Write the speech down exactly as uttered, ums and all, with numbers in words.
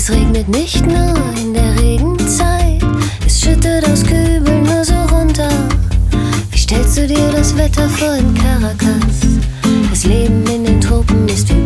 Es regnet nicht nur in der Regenzeit, es schüttet aus Kübeln nur so runter. Wie stellst du dir das Wetter vor in Caracas? Das Leben in den Tropen ist wie